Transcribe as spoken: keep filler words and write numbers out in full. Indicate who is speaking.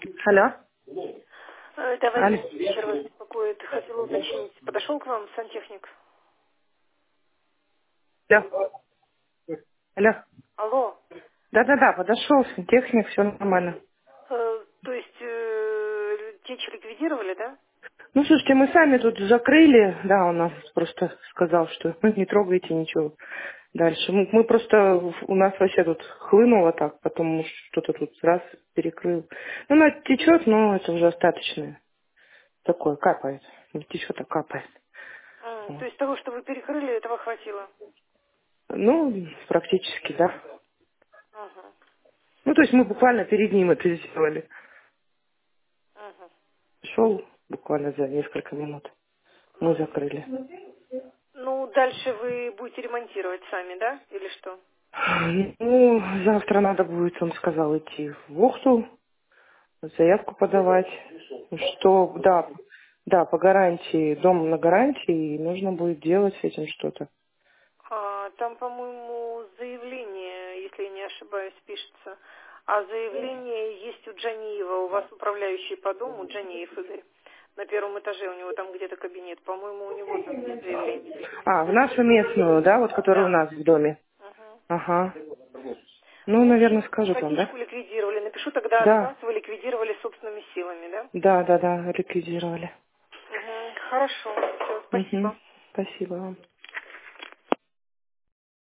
Speaker 1: Алло.
Speaker 2: Э, Это
Speaker 1: Алло.
Speaker 2: Вадим вечер вас беспокоит. Хотела уточнить. Подошел к вам сантехник?
Speaker 1: Алло. Алло.
Speaker 2: Алло.
Speaker 1: Да-да-да, подошел техник, все нормально.
Speaker 2: Э, то есть э, течь ликвидировали, да?
Speaker 1: Ну, слушайте, мы сами тут закрыли, да, он нас просто сказал, что ну, не трогайте ничего дальше. Мы, мы просто, у нас вообще тут хлынуло так, потом что-то тут раз перекрыл. Ну, она течет, но это уже остаточное. Такое, капает. Не течет, а капает.
Speaker 2: М, то
Speaker 1: Вот.
Speaker 2: есть того, что вы перекрыли, этого хватило?
Speaker 1: Ну, практически, да.
Speaker 2: Ага.
Speaker 1: Ну, то есть мы буквально перед ним это сделали.
Speaker 2: Ага.
Speaker 1: Шел буквально за несколько минут. Мы закрыли.
Speaker 2: Ну, дальше вы будете ремонтировать сами, да? Или что?
Speaker 1: Ну, завтра надо будет, он сказал, идти в Ухту, заявку подавать. Что, да, да, по гарантии, дом на гарантии, и нужно будет делать с этим что-то.
Speaker 2: А, там, по-моему, заявление, если я не ошибаюсь, пишется. А заявление есть у Джаниева, у вас управляющий по дому, Джаниев Игорь. На первом этаже у него там где-то кабинет. По-моему, у него там есть заявление.
Speaker 1: А, в нашу местную, да, вот, которая у
Speaker 2: Да.
Speaker 1: нас в доме.
Speaker 2: Мгм.
Speaker 1: Ага. Ну,
Speaker 2: В
Speaker 1: наверное,
Speaker 2: общем,
Speaker 1: скажет он, да?
Speaker 2: ипотечку ликвидировали. Напишу тогда отказ,
Speaker 1: Да,
Speaker 2: вы ликвидировали собственными силами, да?
Speaker 1: да, да, да, ликвидировали.
Speaker 2: Мгм. Хорошо. Все,
Speaker 1: Угу.
Speaker 2: спасибо.
Speaker 1: Спасибо вам.